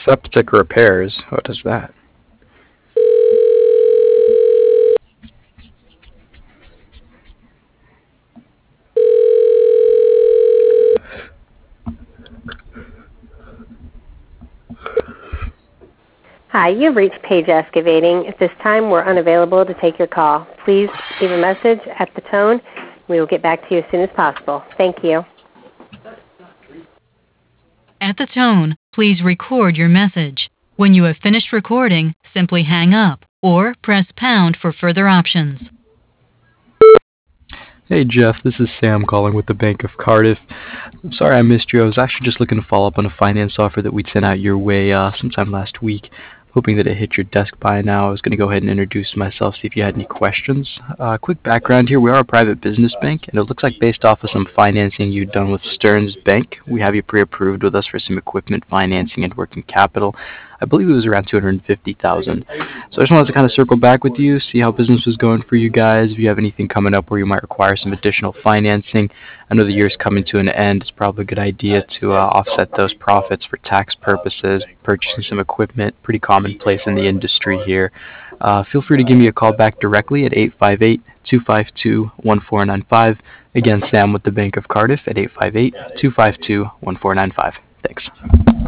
Septic repairs. What is that? Hi, you've reached Page Excavating. At this time, we're unavailable to take your call. Please leave a message at the tone. We will get back to you as soon as possible. Thank you. At the tone, please record your message. When you have finished recording, simply hang up or press pound for further options. Hey Jeff, this is Sam calling with the Bank of Cardiff. I'm sorry I missed you. I was actually just looking to follow up on a finance offer that we'd sent out your way sometime last week. Hoping that it hit your desk by now. I was going to go ahead and introduce myself, see if you had any questions. Quick background here. We are a private business bank, and it looks like based off of some financing you've done with Stearns Bank, we have you pre-approved with us for some equipment financing and working capital. I believe it was around $250,000. So I just wanted to kind of circle back with you, see how business was going for you guys, if you have anything coming up where you might require some additional financing. I know the year's coming to an end. It's probably a good idea to offset those profits for tax purposes, purchasing some equipment, pretty commonplace in the industry here. Feel free to give me a call back directly at 858-252-1495. Again, Sam with the Bank of Cardiff at 858-252-1495. Thanks.